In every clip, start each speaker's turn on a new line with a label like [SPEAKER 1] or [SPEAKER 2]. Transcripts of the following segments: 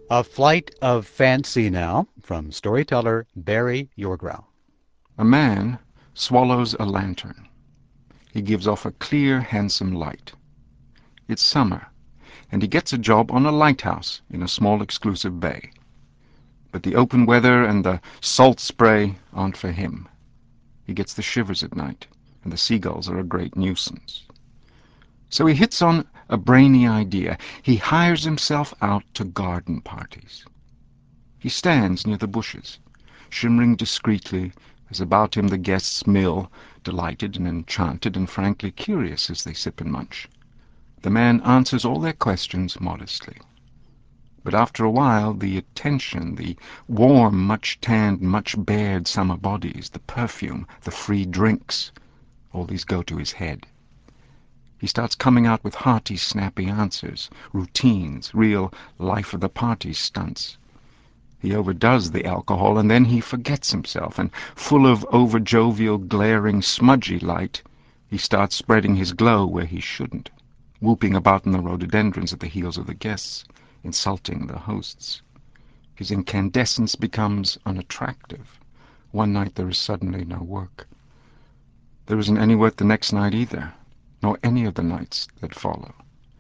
[SPEAKER 1] A Flight of Fancy now, from storyteller Barry Yorgrau.
[SPEAKER 2] A man swallows a lantern. He gives off a clear, handsome light. It's summer, and he gets a job on a lighthouse in a small exclusive bay. But the open weather and the salt spray aren't for him. He gets the shivers at night, and the seagulls are a great nuisance. So he hits on a brainy idea. He hires himself out to garden parties. He stands near the bushes, shimmering discreetly, as about him the guests mill, delighted and enchanted and frankly curious as they sip and munch. The man answers all their questions modestly. But after a while, the attention, the warm, much-tanned, much-bared summer bodies, the perfume, the free drinks, all these go to his head. He starts coming out with hearty, snappy answers, routines, real life-of-the-party stunts. He overdoes the alcohol, and then he forgets himself, and full of over-jovial, glaring, smudgy light, he starts spreading his glow where he shouldn't, whooping about in the rhododendrons at the heels of the guests, insulting the hosts. His incandescence becomes unattractive. One night there is suddenly no work. There isn't any work the next night either, nor any of the nights that follow.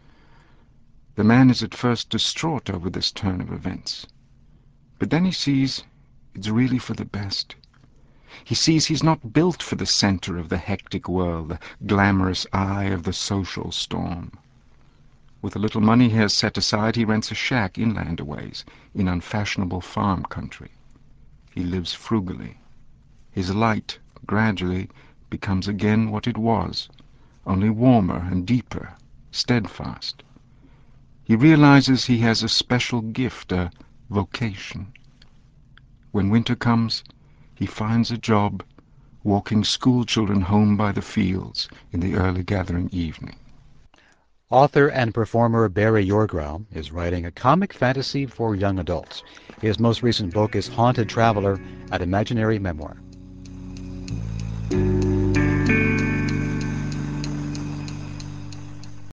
[SPEAKER 2] The man is at first distraught over this turn of events. But then he sees it's really for the best. He sees he's not built for the center of the hectic world, the glamorous eye of the social storm. With the little money he has set aside, he rents a shack inland a ways, in unfashionable farm country. He lives frugally. His light, gradually, becomes again what it was, only warmer and deeper, steadfast. He realizes he has a special gift, a vocation. When winter comes, he finds a job walking schoolchildren home by the fields in the early gathering evening.
[SPEAKER 1] Author and performer Barry Yorgrau is writing a comic fantasy for young adults. His most recent book is Haunted Traveler, an imaginary memoir.